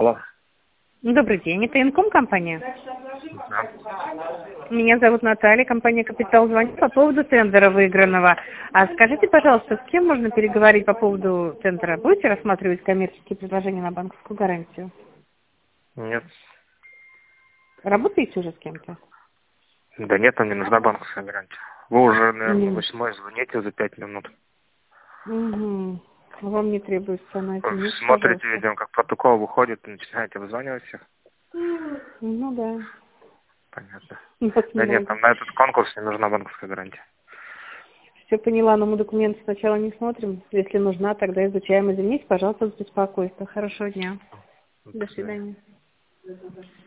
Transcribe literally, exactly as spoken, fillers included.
Алло. Добрый день, это Инком компания? Да. Меня зовут Наталья, компания «Капитал» звонит по поводу тендера выигранного. А скажите, пожалуйста, с кем можно переговорить по поводу тендера? Будете рассматривать коммерческие предложения на банковскую гарантию? Нет. Работаете уже с кем-то? Да нет, нам не нужна банковская гарантия. Вы уже, наверное, Нет. восьмой звоните за пять минут. Угу. Вам не требуется она, Вы извините, смотрите пожалуйста. видео, как протокол выходит, и начинаете вызванивать всех. Ну да. Понятно. Нас Да нет, много. нам на этот конкурс не нужна банковская гарантия. Все поняла, но мы документы сначала не смотрим. Если нужна, тогда изучаем. Извините, пожалуйста, за беспокойство. Хорошего дня. До До свидания. свидания.